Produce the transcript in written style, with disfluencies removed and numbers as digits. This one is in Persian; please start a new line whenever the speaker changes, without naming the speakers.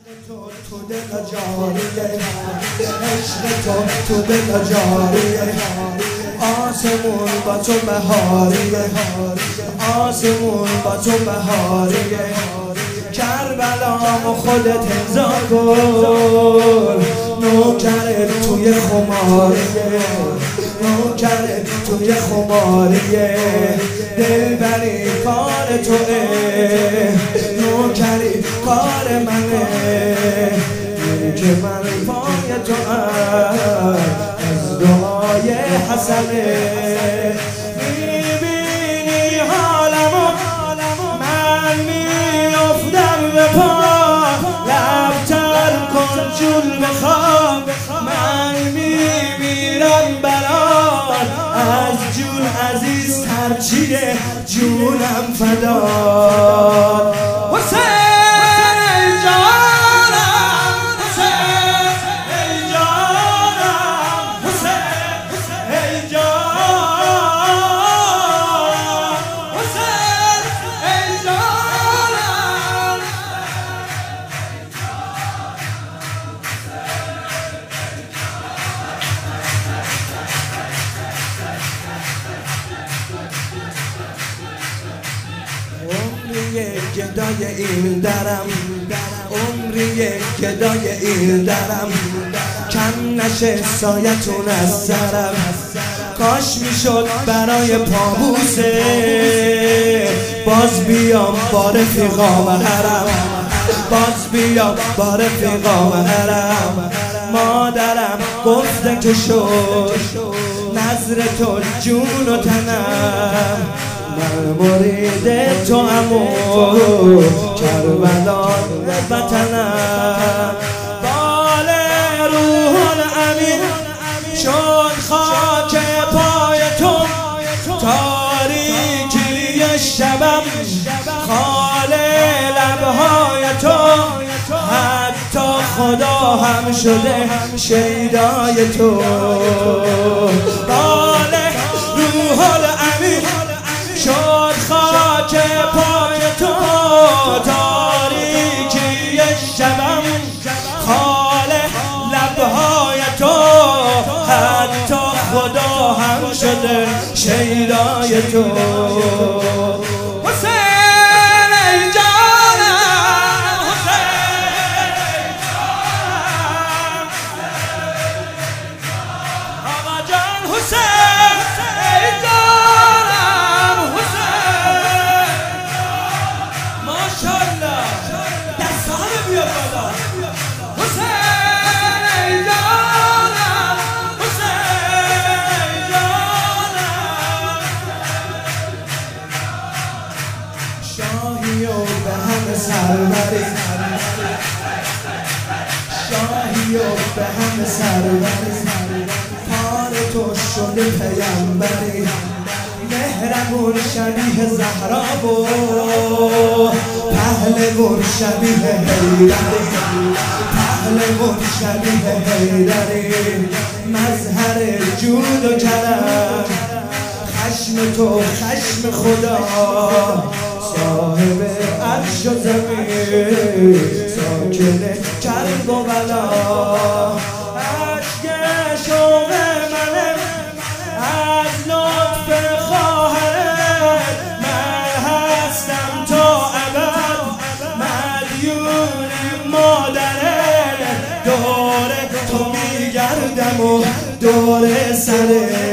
تو دل جاریه، عشق تو دل جاریه، آسمون با تو بهاریه، آسمون با تو بهاریه، کربلام و خودت امضا کن، نوکرت توی خماریه، نوکرت توی خماریه، دلبری کار توه، نوکری کار منه، که من پای تو از دعای حسنه، میبینی حالمو من میافتم به پا، لبتر کن جون بخواب، من میمیرم برات، از جون عزیزتر چیه جونم فدات. گدای این درم، عمری گدای این درم، کم نشه سایتون از سرم، کاش میشد برای پابوسه باز بیام با رفیقام حرم، باز بیام با رفیقام حرم، مادرم گفته که شد نظر تو جون و تنم، من مرید تو امو کربلان وطنم، بال روح الامین شد خاک پای تو، تاریکی شبم خال لبهای تو، حتی خدا هم شده شیدای تو، بال روح الامین شد خاک پای تو، تاریکی شبم خال لبهای تو، حتی خدا هم شده شیدای تو. شاهی و به همه سربری، شاهی و به همه سربری، کار تو شده پیامبری، مهربون شبیه زهرا و پهلوان شبیه حیدری، پهلوان شبیه حیدری، مظهر جود و کرم، خشم تو خشم خدا، صاحب عرش و زمین، ساکن کرب و بلا، عشق شوق منه از لطف خواهرت، من هستم تا ابد مدیون مادرت، دور تو میگردم و دور سرت.